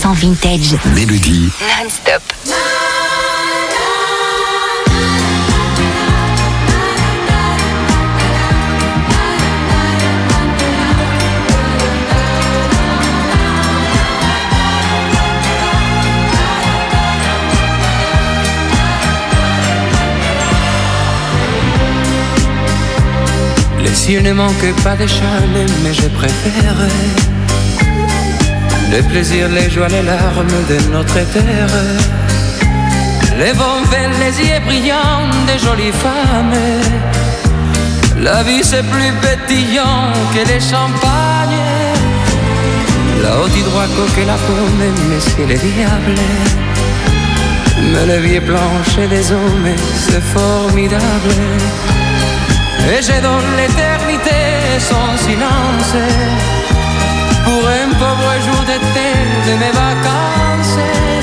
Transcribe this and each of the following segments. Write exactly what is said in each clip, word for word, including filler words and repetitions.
cent vintage. Mélodie. Non-stop. Les cieux ne manquent pas de charme, mais je préfère le plaisir, les joies, les larmes de notre terre. Les vents verts, les yeux brillants des jolies femmes. La vie c'est plus pétillant que les champagnes. Là-haut du droit coque la pomme, mais c'est le diable. Mais le vieux plancher des hommes, c'est formidable. Et j'ai dans l'éternité son silence pour un pauvre jour d'été de mes vacances.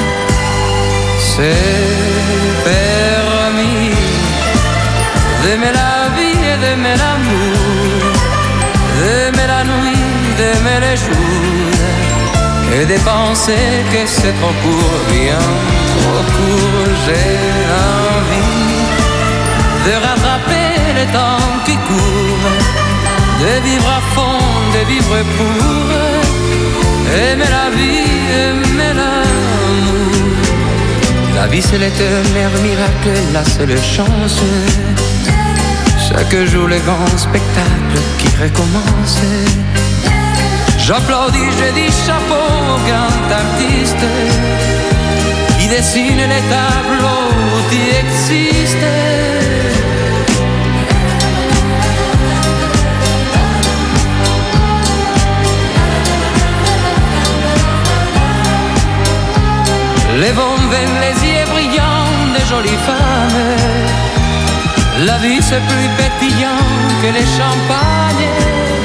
C'est permis d'aimer la vie et d'aimer l'amour, d'aimer la nuit, d'aimer les jours, et de penser que c'est trop court, bien trop court. J'ai envie de rattraper le temps qui court, de vivre à fond, de vivre pour aimer la vie, aimer l'amour. La vie c'est l'éternel miracle, la seule chance. Chaque jour le grand spectacle qui recommence. J'applaudis, je dis chapeau au grand artiste qui dessine les tableaux qui existent. Les vents viennent, les yeux brillants des jolies femmes. La vie c'est plus pétillant que les champagnes.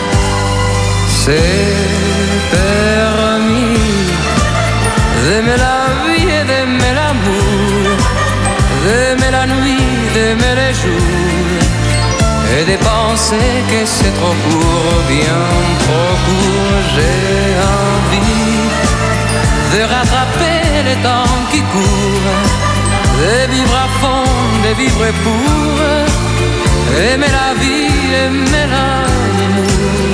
C'est permis d'aimer la vie et d'aimer l'amour, d'aimer la nuit, d'aimer les jours, et de penser que c'est trop court, bien trop court. J'ai envie de rattraper le temps qui court, de vivre à fond, de vivre pour aimer la vie, aimer l'amour.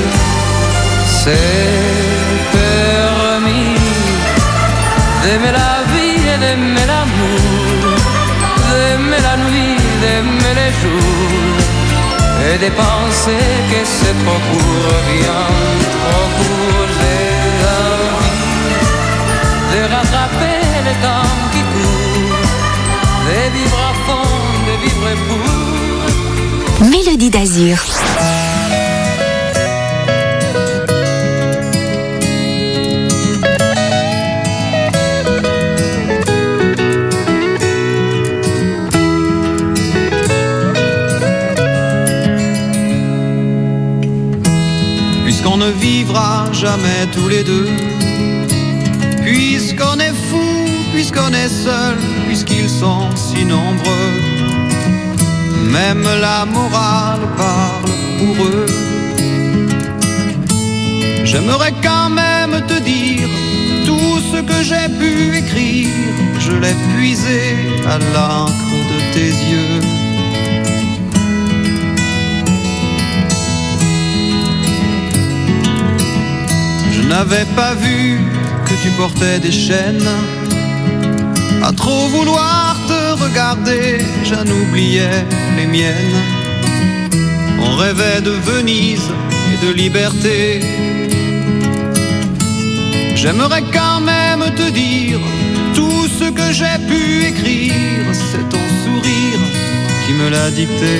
C'est permis d'aimer la vie et d'aimer l'amour, d'aimer la nuit, d'aimer les jours, et de penser que c'est trop court, bien trop court. J'ai envie de rattraper le temps qui court, de vivre à fond, de vivre pour Mélodie d'Azur. Puisqu'on ne vivra jamais tous les deux, puisqu'on est fou, puisqu'on est seul, puisqu'ils sont si nombreux, même la morale parle pour eux. J'aimerais quand même te dire tout ce que j'ai pu écrire, je l'ai puisé à l'encre de tes yeux. Je n'avais pas vu que tu portais des chaînes. À trop vouloir te regarder, j'en oubliais les miennes. On rêvait de Venise et de liberté. J'aimerais quand même te dire tout ce que j'ai pu écrire, c'est ton sourire qui me l'a dicté.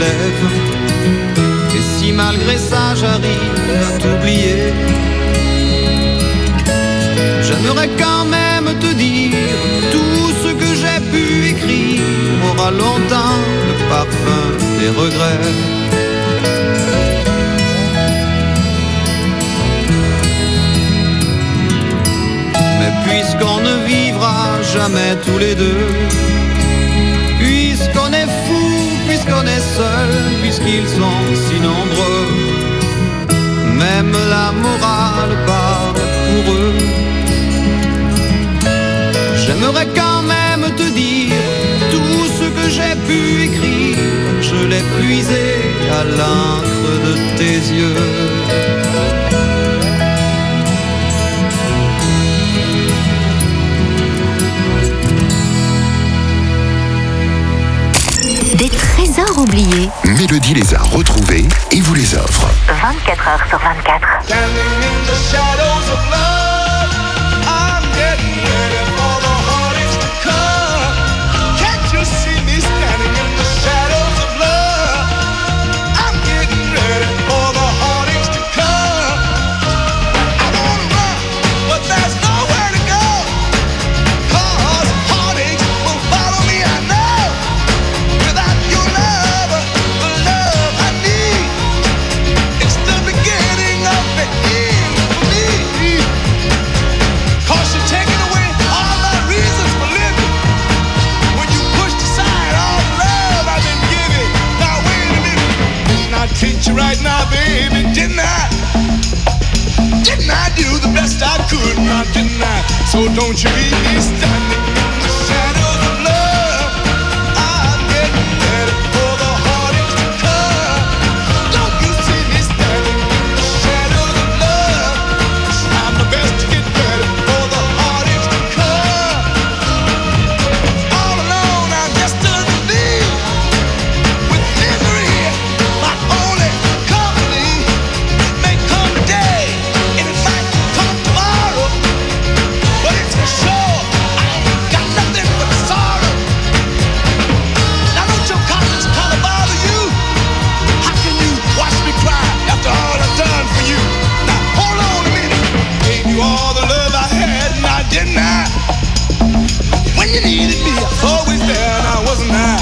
lève. Et si malgré ça j'arrive à t'oublier, j'aimerais quand même te dire tout ce que j'ai pu écrire aura longtemps le parfum des regrets. Mais puisqu'on ne vivra jamais tous les deux, puisqu'on est fou, puisqu'on est seul, puisqu'ils sont si nombreux, même la morale parle pour eux. J'aimerais quand même te dire tout ce que j'ai pu écrire, je l'ai puisé à l'encre de tes yeux. Des trésors oubliés. Mélodie les a retrouvés et vous les offre. vingt-quatre heures sur vingt-quatre. Right now, baby, didn't I? Didn't I do the best I could? Now, didn't I? So don't you leave me standing in the shadows of love. I'm getting ready for the heartaches to come. Don't you see me standing in the shadows of love? I'm the best to get ready for the heartaches to come. All alone, I'm just to leave with misery. My only didn't I? When you needed me, I was always there, and I wasn't I.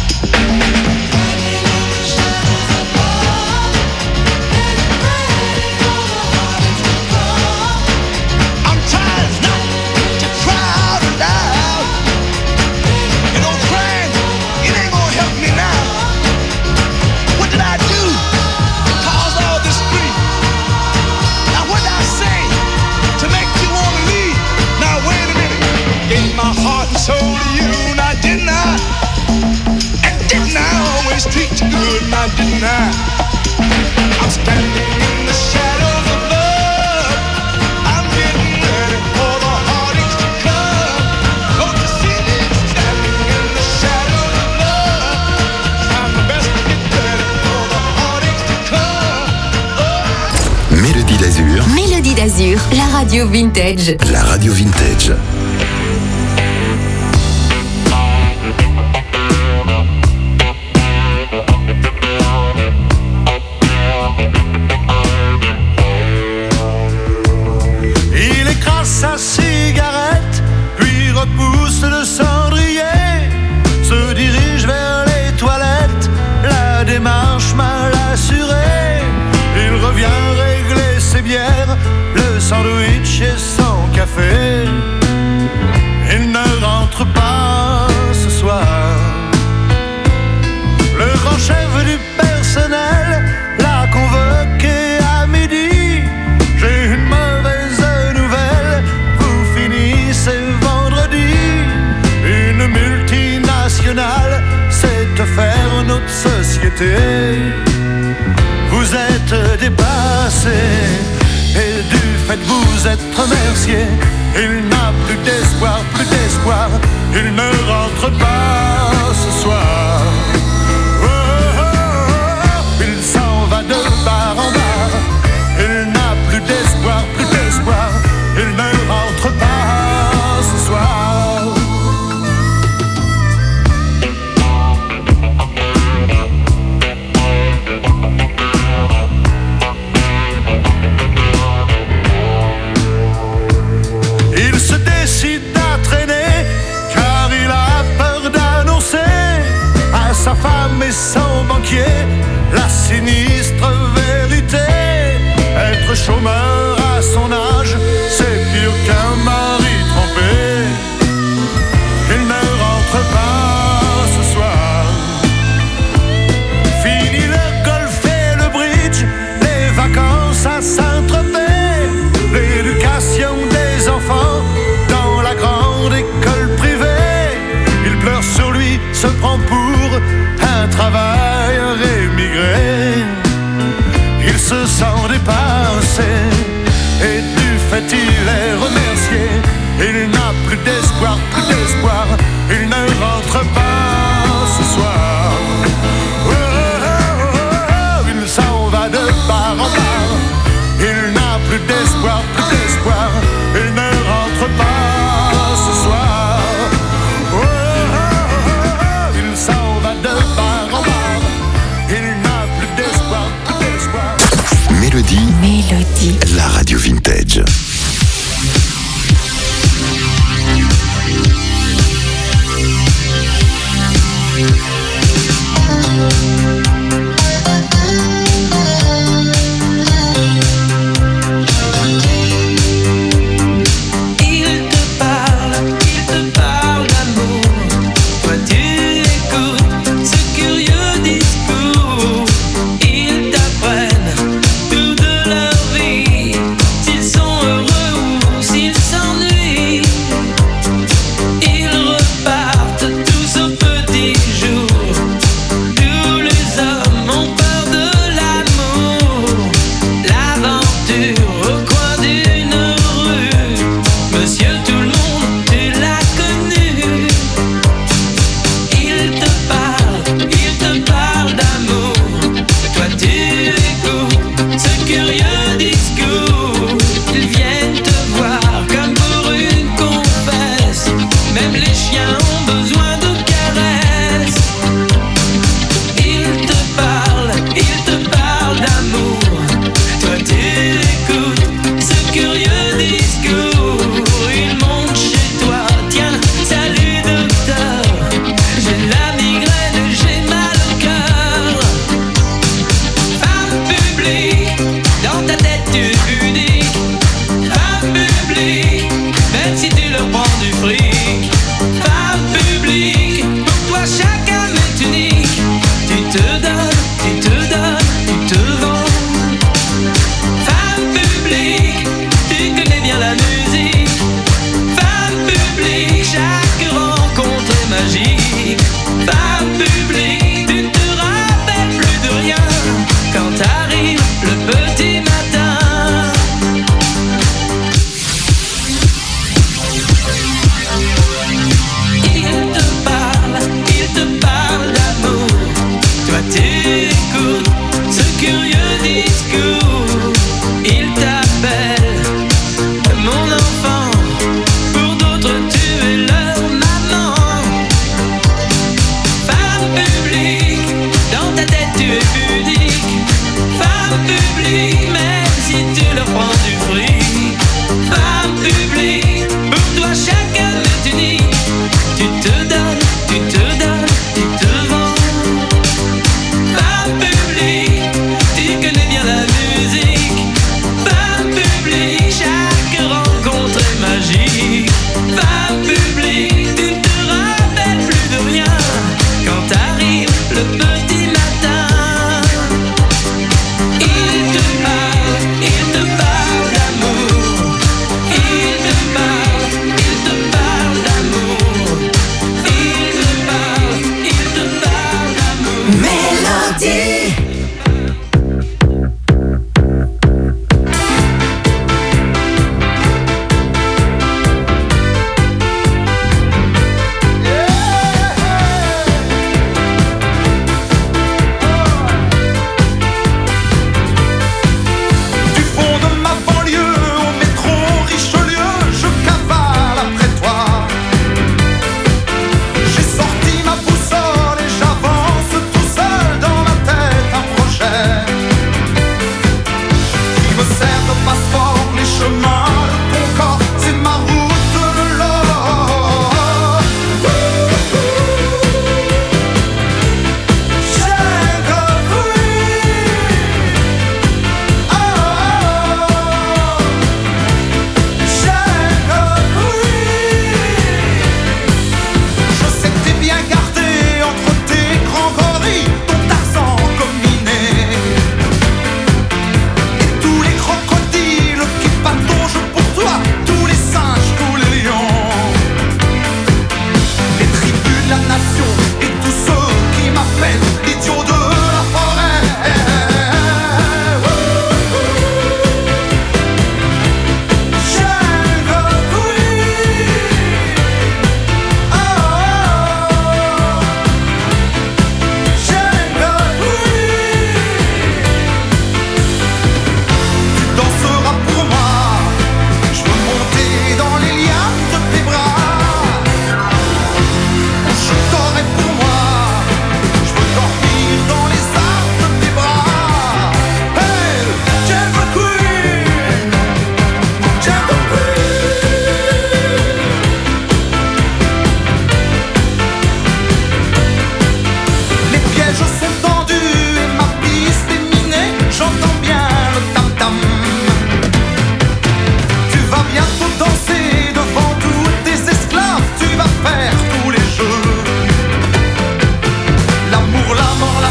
I'm trying not to cry out loud. You know, crying, it ain't gonna help me now. What did I do to cause all this grief? Now what did I say to make you wanna leave? Now wait a minute, gave my heart and soul to you, now didn't I? And didn't I always treat you good, now didn't I? I'm standing in the shadows of love. I'm getting ready for the heartaches to come. Don't you see me standing in the shadows of love? I'm the best to get ready for the heartaches to come. Oh. Mélodie d'Azur. Mélodie d'Azur, la radio vintage. La radio vintage. Il écrase sa cigarette, puis repousse le cendrier, se dirige vers les toilettes, la démarche mal assurée. Il revient régler ses bières, le sandwich et son café. Il ne rentre pas ce soir. Le grand chef du personnel l'a convoqué à midi. J'ai une mauvaise nouvelle, vous finissez vendredi. Une multinationale s'est offert notre société. Vous êtes dépassé et du fait que vous êtes remercié. Il n'a plus d'espoir, plus d'espoir. Il ne rentre pas ce soir. Oh, oh, oh. Il s'en va de bar en bar. Il n'a plus d'espoir, plus d'espoir. Il ne rentre pas ce soir. femme et son banquier, la sinistre vérité. Être chômeur à son âge, c'est pire qu'un mari trompé. Il ne rentre pas ce soir. Fini le golf et le bridge, les vacances à Saint-Tropez, l'éducation des enfants dans la grande école privée. Il pleure sur lui, se prend pour un travailleur émigré. Il se sent dépassé et du fait il est remercié. Il n'a plus d'espoir, plus d'espoir. Il ne rentre pas ce soir. Oh, oh, oh, oh, il s'en va de bar en bar. Il n'a plus d'espoir, plus d'espoir. Il ne rentre pas ce soir. Oh, oh, oh, oh, il s'en va de bar en bar. Il n'a plus d'espoir, plus d'espoir. Mélodie. Mélodie. La radio vintage.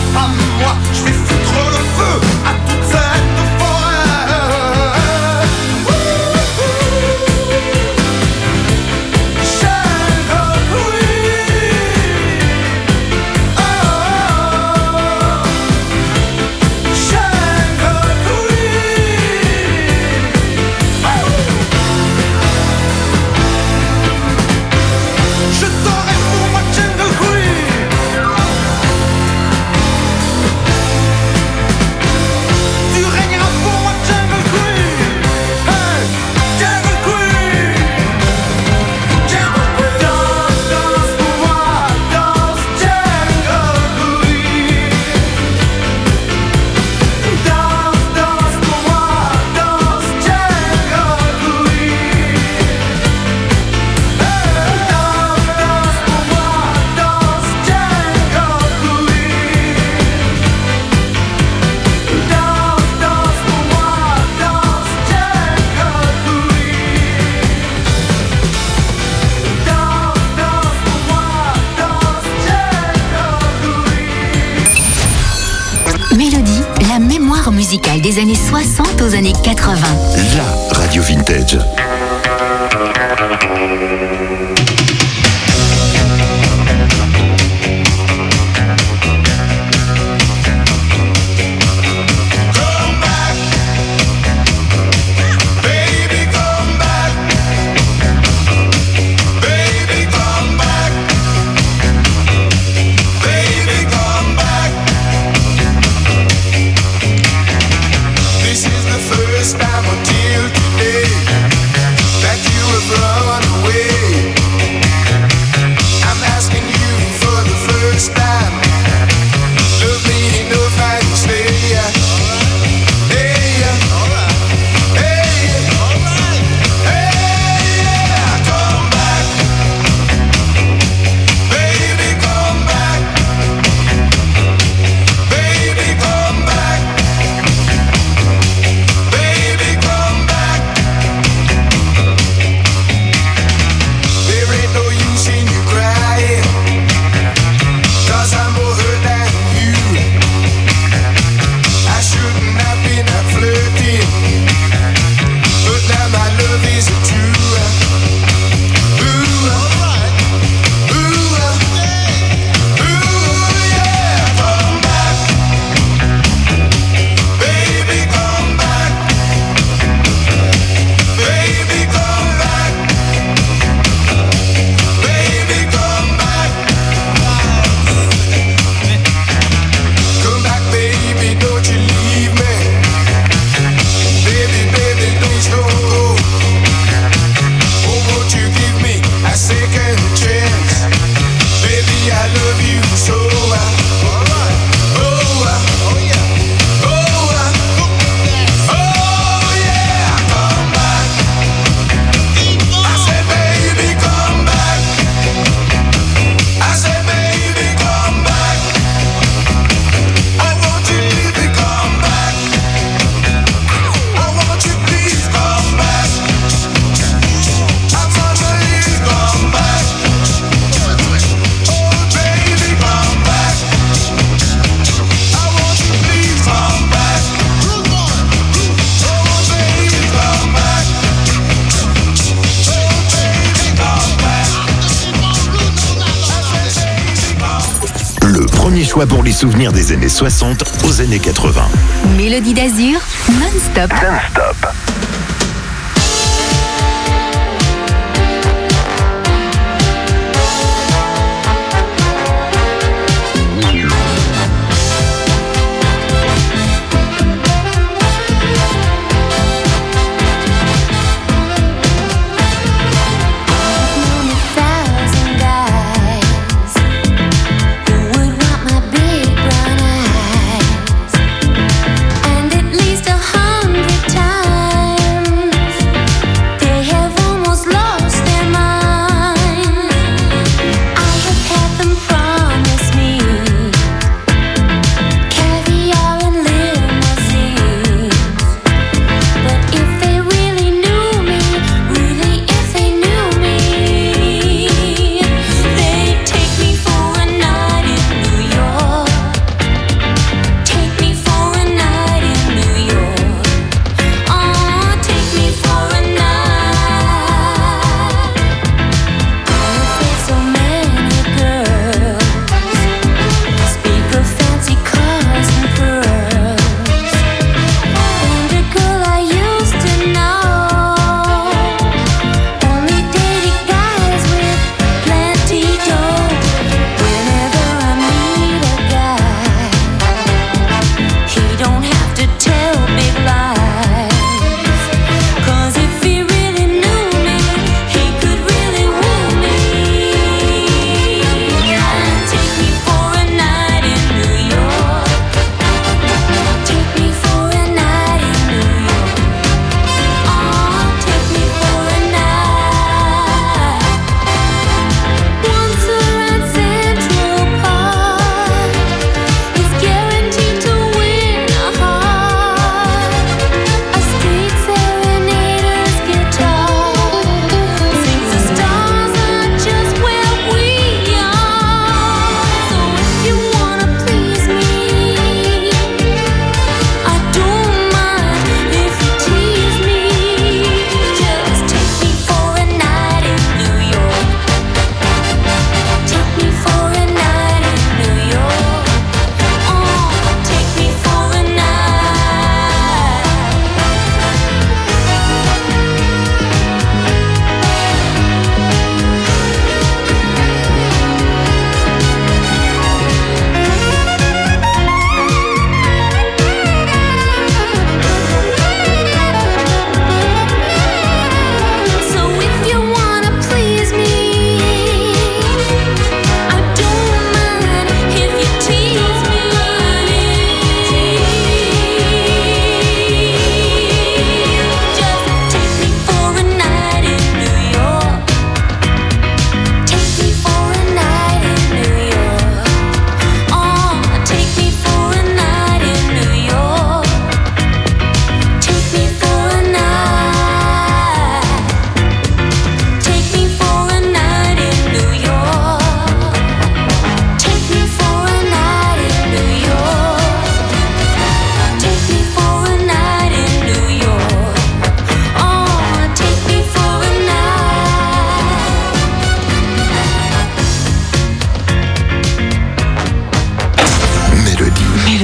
femme, moi je vais foutre le feu à toute cette forêt. Jungle Queen, oh, Jungle Queen, je t'aurai pour ma Jungle Queen. Tu régneras pour moi, Jungle Queen. Hey, Jungle Queen. Jungle Queen. Danse, danse pour moi, danse, Jungle Queen. Danse, danse pour moi, danse, Jungle Queen. Hey, danse, danse pour moi, danse, Jungle Queen. Danse, danse pour moi, danse, Jungle Queen. Danse, danse pour moi, danse, Jungle Queen. Mélodie, la mémoire musicale des années soixante aux années quatre-vingts. La radio vintage. Come back, baby, come back, baby, come back, baby, come back. This is the first time until today that you have run away. I'm asking you for the first time. Love me enough and stay. Hey, hey, hey, yeah, come back, baby, come back, baby, come back, baby, come back. There ain't no use in you crying, 'cause I'm more hurt than you. I shouldn't have been out flirting, but now my love is true. Ooh, ooh, ooh, yeah, come back, baby, come back, baby, come back, baby, come back. Come back, baby, don't you leave me. Baby, baby, please don't go. Oh, won't you give me a second chance? Baby, I love you so. Oh, oh, yeah. Oh, yeah, come back. I said, baby, come back. I said, baby, come back. I want you to come back. I want you, please come back. I'm gonna leave, come back. Oh, baby, come back. I want you, please come back. Oh, baby, come back. Oh, baby, come back. Le premier choix pour les souvenirs des années soixante aux années quatre-vingts. Mélodie d'Azur, non-stop. Non-stop. Thousand guys who would want my big brown eyes, and at least a hundred times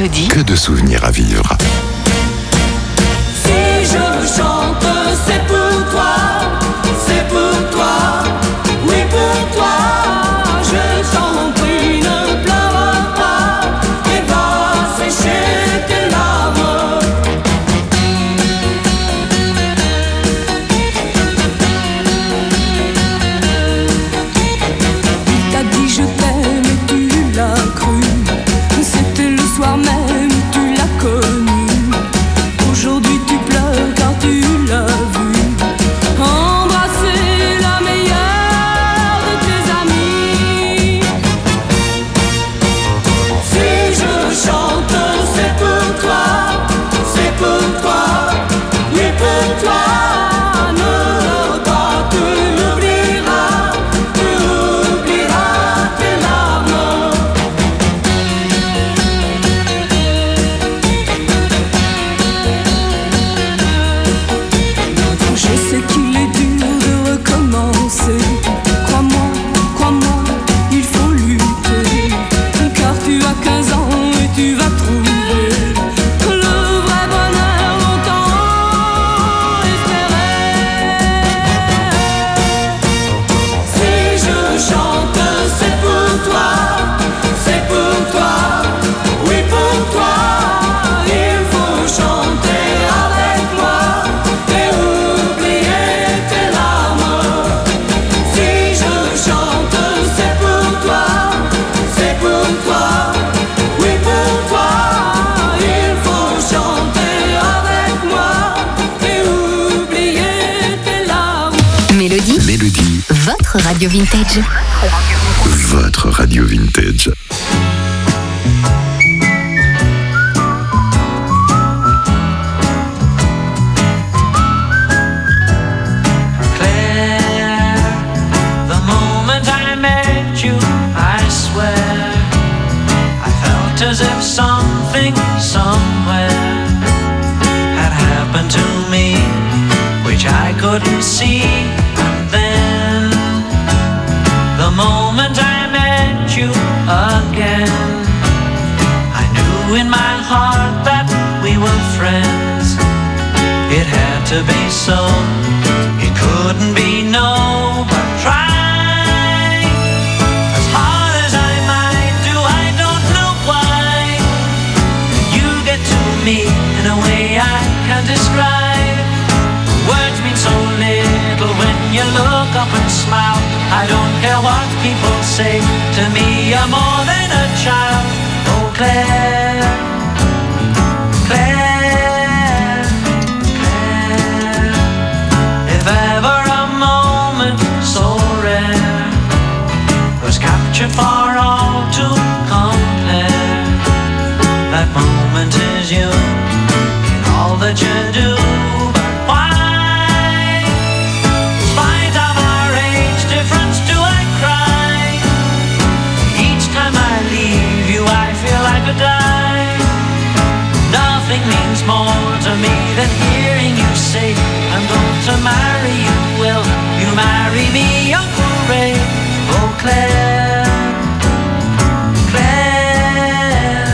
Mélodie. Que de souvenirs à vivre. Si je chante, c'est pour toi, c'est pour toi, oui pour toi. Je t'en prie, ne pleure pas et va sécher tes larmes. Il t'a dit je t'aime et tu l'as cru. C'était le soir même, tu l'as connu. Aujourd'hui tu pleures car tu l'as vu. Embrasser la meilleure de tes amis. Si je chante, c'est pour toi, c'est pour toi, oui pour toi. Ne pas, tu l'oublieras, tu oublieras tes larmes. Je sais qu'il est dur de recommencer. Crois-moi, crois-moi, il faut lutter. Car tu as quinze ans et tu vas trouver le vrai bonheur longtemps espéré. Si je chante, c'est pour toi, c'est pour toi, oui pour toi. Il faut chanter avec moi et oublier tes larmes. Si je chante, c'est pour toi, c'est pour toi, oui pour toi. Il faut chanter avec moi et oublier tes larmes. Mélodie, Mélodie, votre radio vintage. votre radio vintage. Claire, the moment I met you, I swear, I felt as if something somewhere had happened to me, which I couldn't see. And then, the moment I met you again, I knew in my heart that we were friends. It had to be so, it couldn't be no, but try as hard as I might do, I don't know why you get to me in a way I can't describe. Words mean so little when you look up and smile. I don't care what people say, to me you're more than a child. Oh Claire, Claire, Claire, if ever a moment so rare was captured for all to compare, that moment is you in all that you do. But why, in spite of our age difference, do I cry? Each time I leave you I feel I could die. Nothing means more to me than hearing you say, I'm going to marry you. Will you marry me, Uncle Ray? Oh Claire, Claire.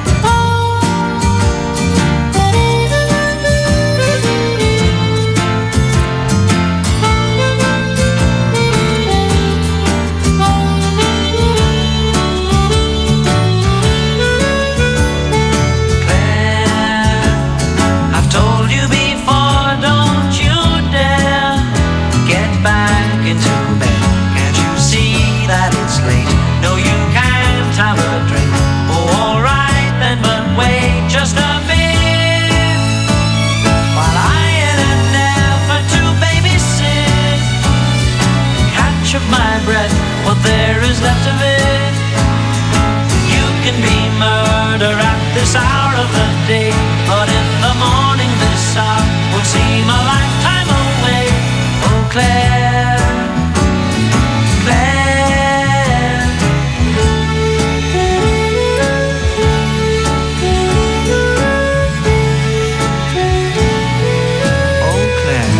Claire, I've told you before, don't you dare get back into bed. Can't you see that it's late? No, you can't have a drink. Oh, alright then, but wait just a bit while I in an effort to babysit catch up my breath, what there is left of it. You can be murder at this hour of the day, but in the morning this hour would seem a lifetime away. Oh Claire, Claire. Oh Claire.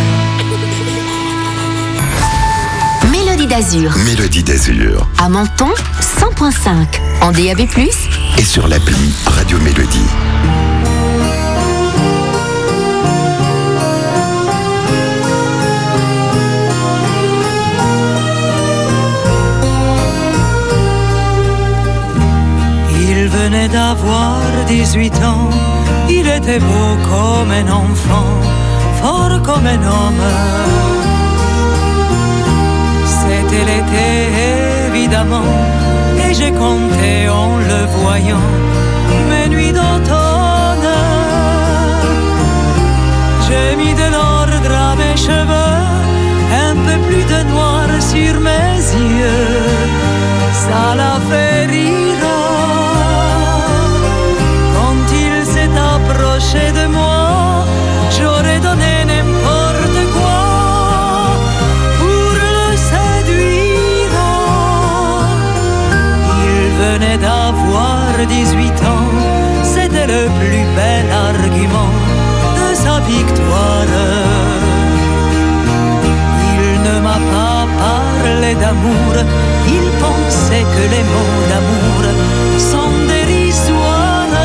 Mélodie d'Azur. Mélodie d'Azur. À Menton, cent point cinq. En D A B plus, Et sur l'appli Radio Mélodie. d'avoir dix-huit ans. Il était beau comme un enfant, fort comme un homme. C'était l'été évidemment, et j'ai compté en le voyant mes nuits d'automne. J'ai mis de l'ordre à mes cheveux, un peu plus de noir sur mes yeux, ça l'a fait rire. Quand il s'est approché de moi, j'aurais donné n'importe quoi pour le séduire. Il venait d'avoir dix-huit ans, c'était le plus bel argument de sa victoire. Il ne m'a pas parlé d'amour, il pensait que les mots d'amour sont dérisoires.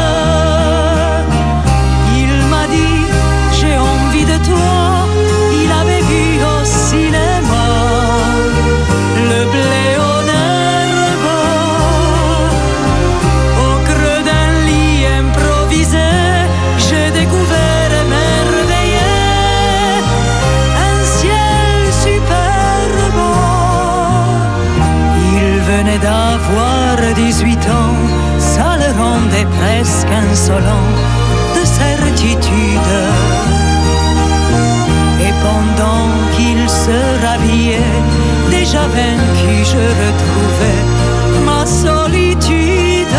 Il m'a dit j'ai envie de toi, il avait vu au cinéma le blé en herbe. Au creux d'un lit improvisé, j'ai découvert émerveillé un ciel superbe. Il venait d'avoir dix-huit ans, ça le rendait presque insolent de certitude. Et pendant qu'il se rhabillait, déjà vaincu, je retrouvais ma solitude.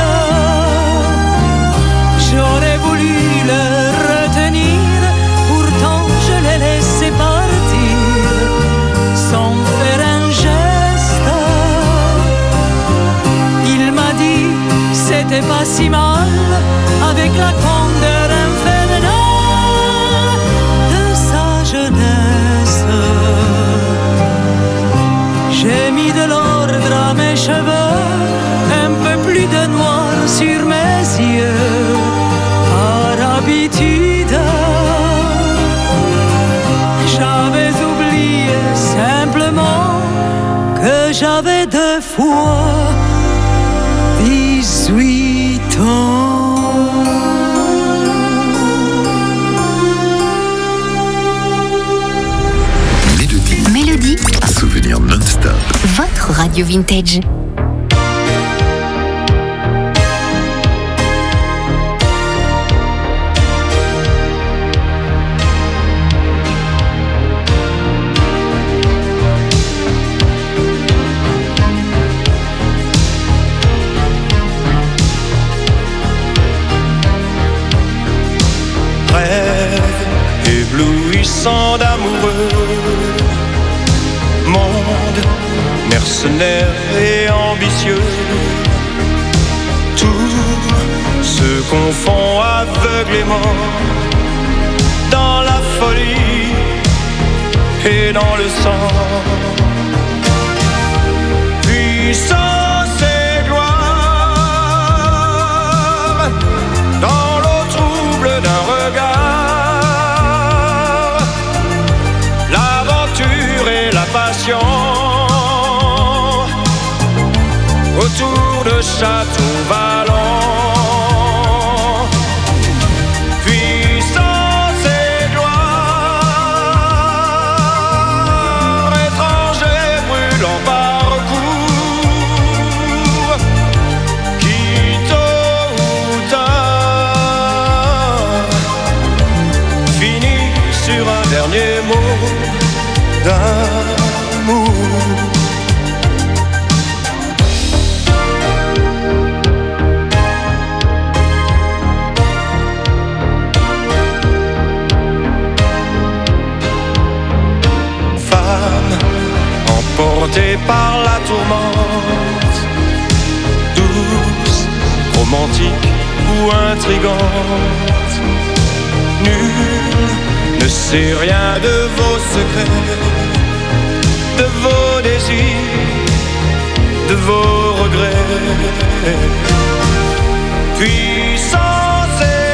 J'aurais voulu le retenir, pourtant je l'ai laissé partir sans faire un geste. Il m'a dit c'était pas si mal, avec la candeur infernale de sa jeunesse. J'ai mis de l'ordre à mes cheveux, un peu plus de noir sur mes yeux, par habitude. J'avais oublié simplement que j'avais deux fois dix-huit ans. Mélodie. Mélodie, Un souvenir non-stop. votre radio vintage. Rêve éblouissant d'amoureux, monde mercenaire et ambitieux. Tout se confond aveuglément dans la folie et dans le sang. Puissance et gloire dans l'eau trouble d'un regard, l'aventure et la passion autour de châteaux vallants. Puissance et gloire, étranger brûlant parcours, qui tôt ou tard finit sur un dernier mot d'amour. Emportée par la tourmente, douce, romantique ou intrigante, nul ne sait rien de vos secrets, de vos désirs, de vos regrets. Puissance et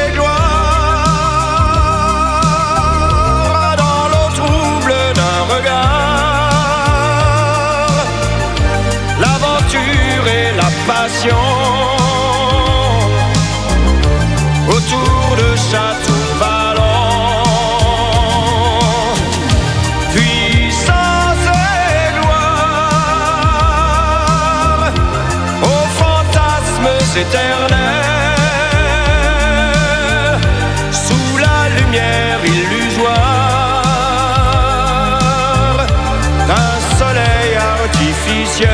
gloire dans l'eau trouble d'un regard, l'aventure et la passion ciel.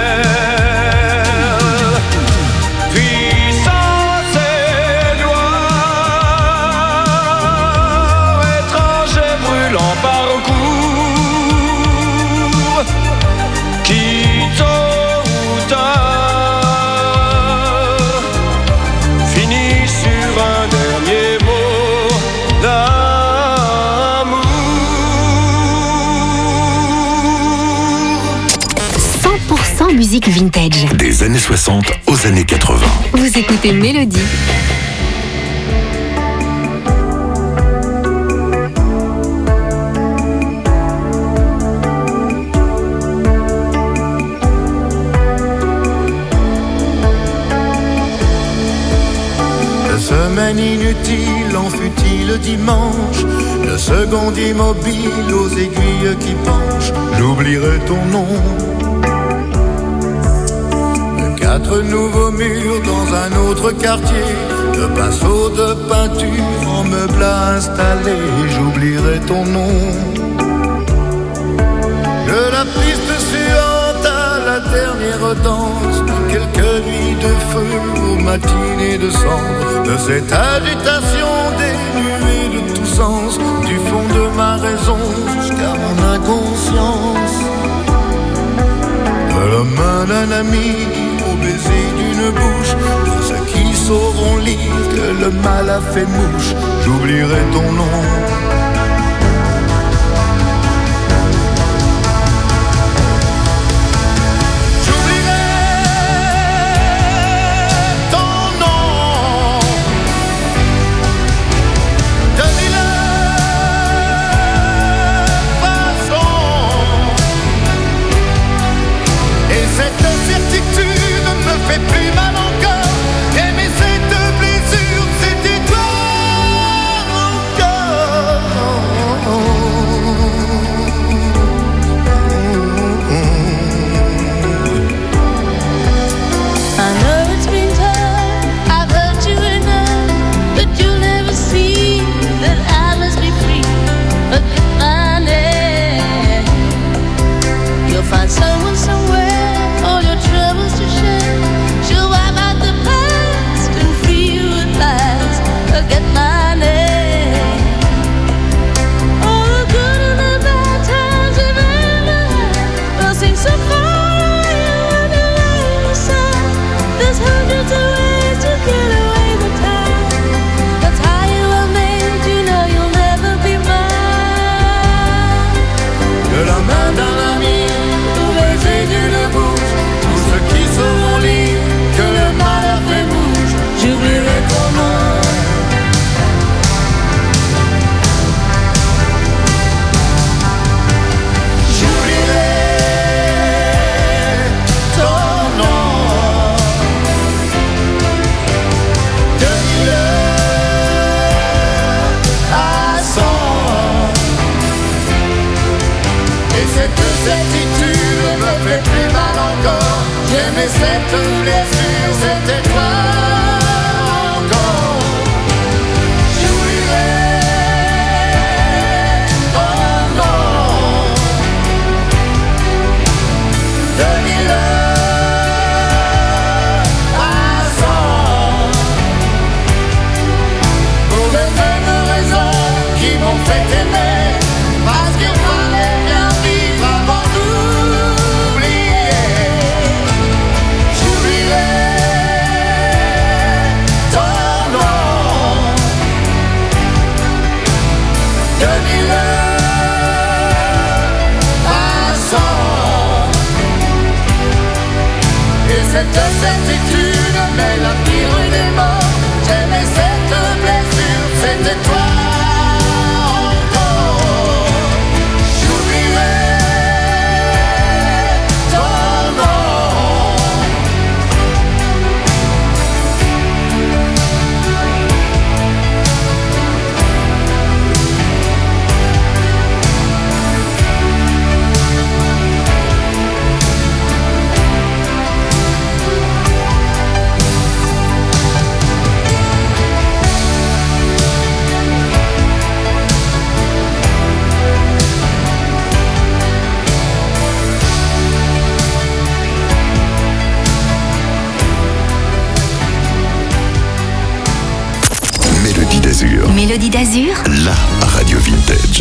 Puissance et gloire, étrange et brûlant parcours, qui tôt ou tard finit sur un dernier mot d'amour. cent pour cent musique vintage. Des années soixante aux années quatre-vingts. Vous écoutez Mélodie. La semaine inutile en fut-il dimanche, le second immobile aux aiguilles qui penchent, j'oublierai ton nom. De quatre nouveaux murs dans un autre quartier, de pinceaux de peinture en meubles installés, j'oublierai ton nom. De la piste suivante à la dernière danse, de quelques nuits de feu aux matinées de cendre, de cette agitation dénuée de tout sens, du fond de ma raison jusqu'à mon inconscience. De la main d'un ami au baiser d'une bouche, pour ceux qui sauront lire que le mal a fait mouche, j'oublierai ton nom. Plus mal encore, aimer cette blessure, c'était toi d'Azur. Mélodie d'Azur, La radio vintage.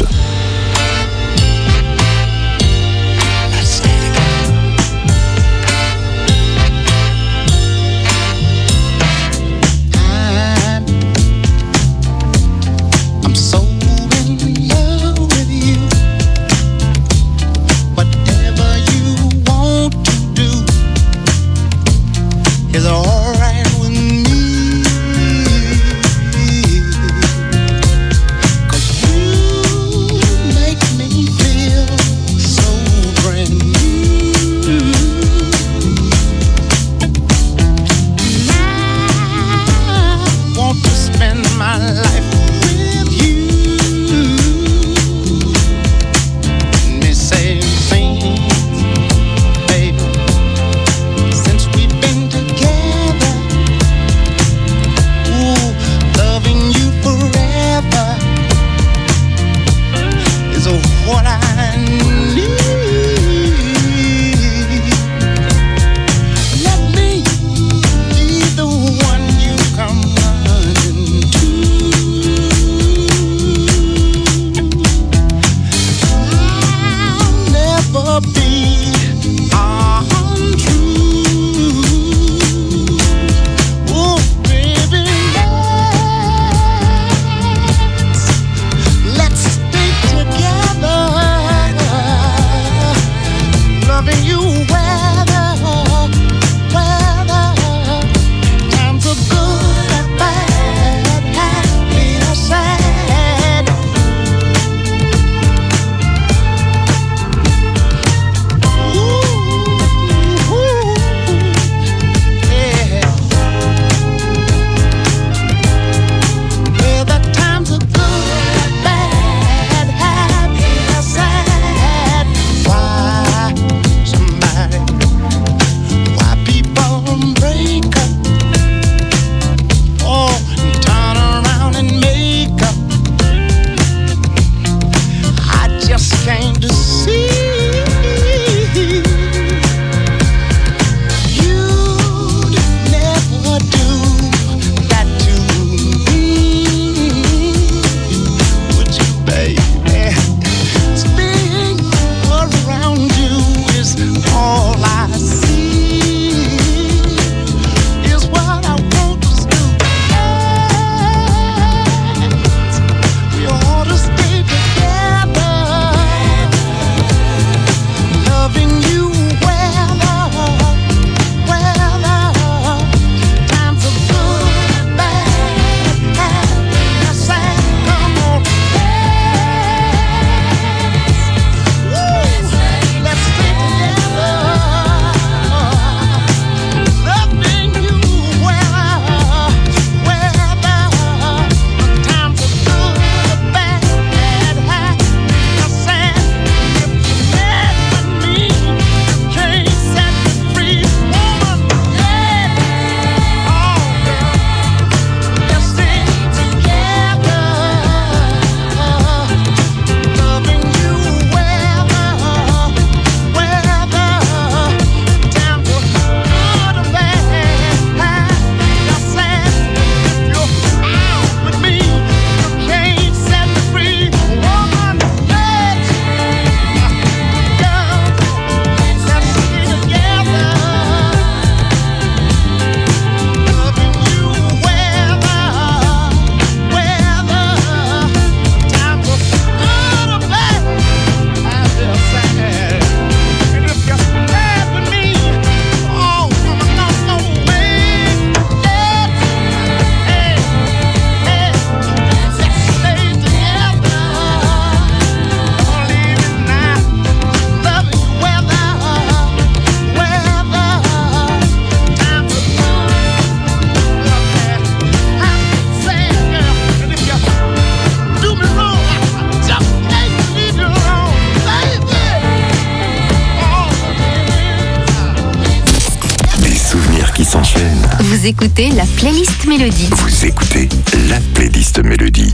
Vous écoutez la playlist Mélodie. Vous écoutez la playlist Mélodie.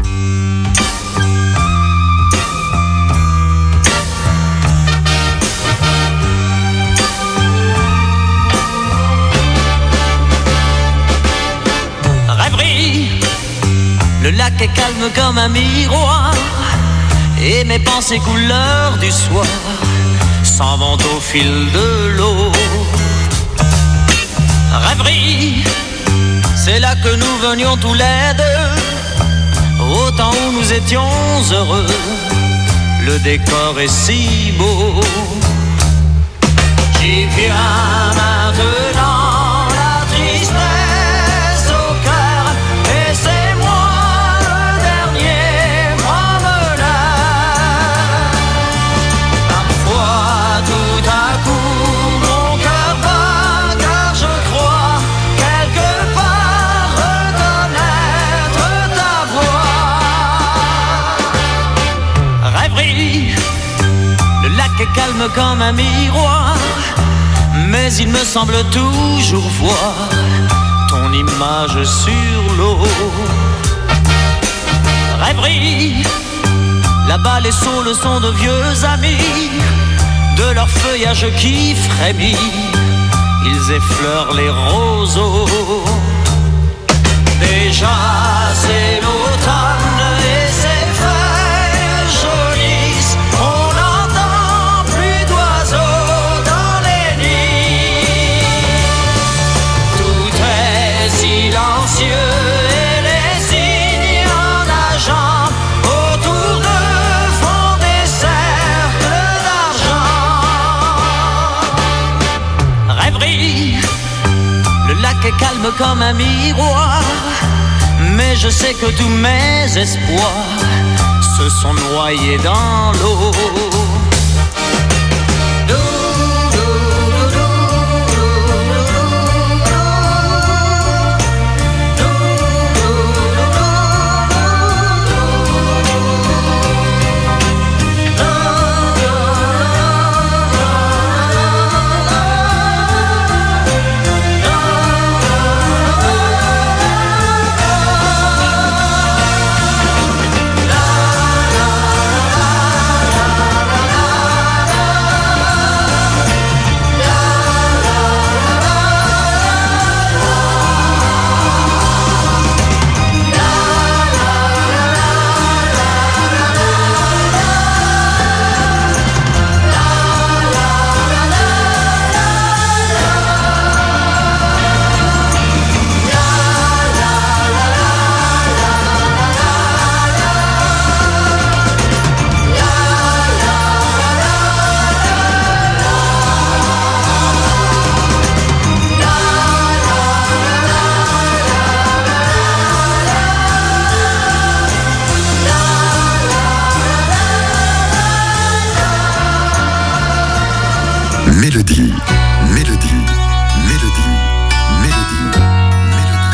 Rêverie Le lac est calme comme un miroir, et mes pensées couleur du soir s'en vont au fil de l'eau. Rêverie, c'est là que nous venions tous les deux, au temps où nous étions heureux. Le décor est si beau. J'y viens maintenant, la tristesse au cœur, et c'est moi le dernier promeneur. Parfois tout à coup mon cœur bat, car je crois quelque part reconnaître ta voix. Rêverie, le lac est calme comme un miroir, mais il me semble toujours voir ton image sur l'eau. Rêverie, là-bas les saules sont de vieux amis, de leur feuillage qui frémit, ils effleurent les roseaux. Déjà c'est l'automne et ses feuilles jaunissent, on n'entend plus d'oiseaux dans les nids. Tout est silencieux et les cygnes en nageant autour d'eux font des cercles d'argent. Rêverie, le lac est calme comme un miroir, mais je sais que tous mes espoirs se sont noyés dans l'eau. Mélodie, mélodie, mélodie, mélodie, mélodie.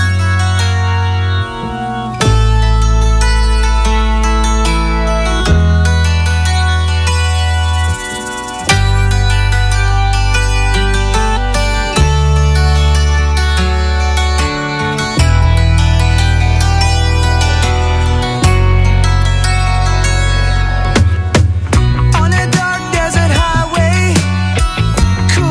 On a dark desert highway, cool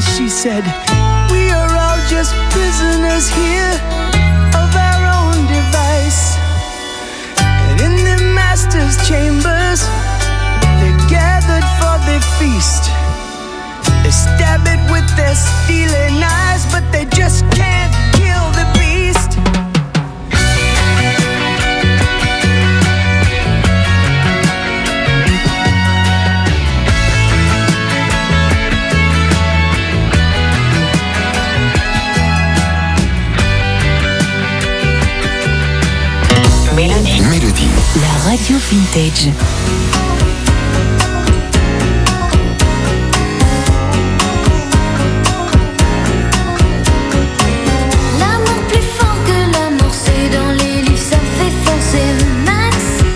she said, we are all just prisoners here of our own device. And in the master's chambers, they're gathered for their feast. They stab it with their steely knives, but they just can't kill the beast. Mélodie. Mélodie. La radio vintage. L'amour plus fort que la mort, c'est dans les livres, ça fait forcer Max.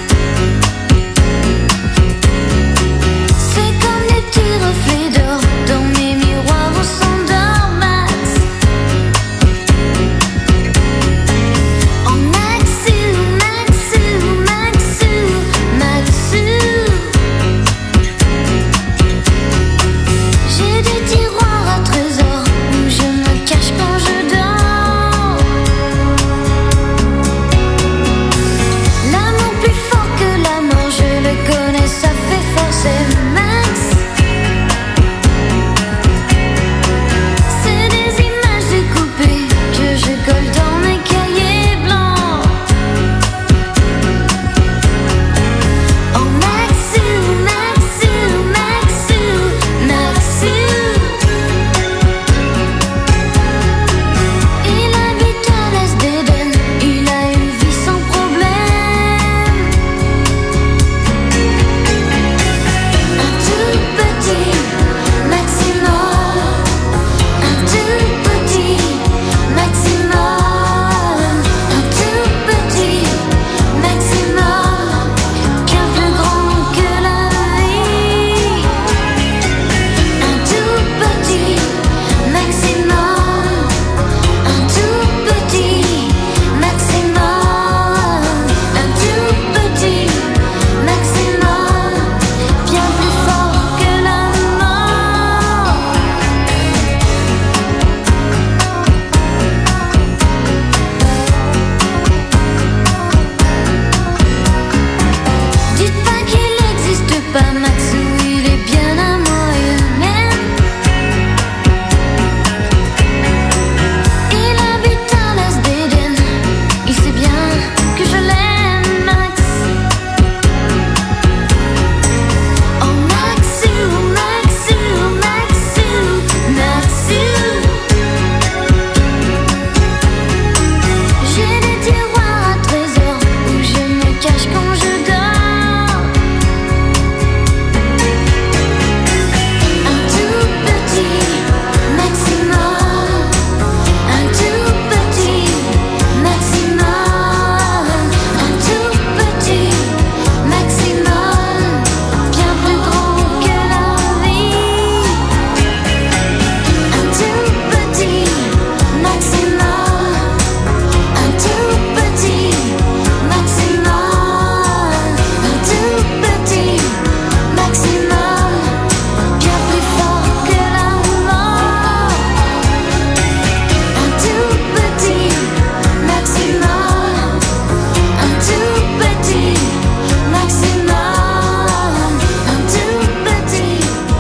C'est comme des petits reflets d'or dans mes miroirs, on s'endort Max. En Maxou, Maxou, Maxou, Maxou. J'ai des tiroirs à trésors où je me cache quand je dors. L'amour plus fort que la mort, je le connais, ça fait forcer Max. C'est des images découpées que je colle dans mes cahiers blancs. En Maxou, Maxou, Maxou, Maxou. Il habite à l'est d'Éden, il a une vie sans problème. Un tout petit maximum, un tout petit maximum, un tout petit maximum, bien plus grand que la vie. Un tout petit maximum, un tout petit maximum, un tout petit maximum, bien plus fort que la mort. Dites pas qu'il n'existe pas Maxou, il est bien à moi-même. Il habite à l'est d'Éden, il sait bien que je l'aime Max. En Maxou, Maxou, Maxou, Maxou. J'ai des tiroirs à trésors où je me cache quand je dors. Un tout petit maximum, un tout petit maximum, un tout petit maximum, bien plus grand que la vie. Un tout petit maximum, un tout petit maximum, un tout petit maximum, bien plus fort que la mort. Un tout petit maximum, un tout petit maximum, un tout petit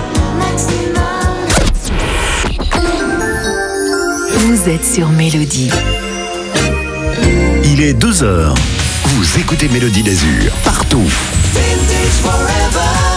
maximum. Vous êtes sur Mélodie. Il est deux heures. Vous écoutez Mélodie d'Azur. Partout. Vintage forever.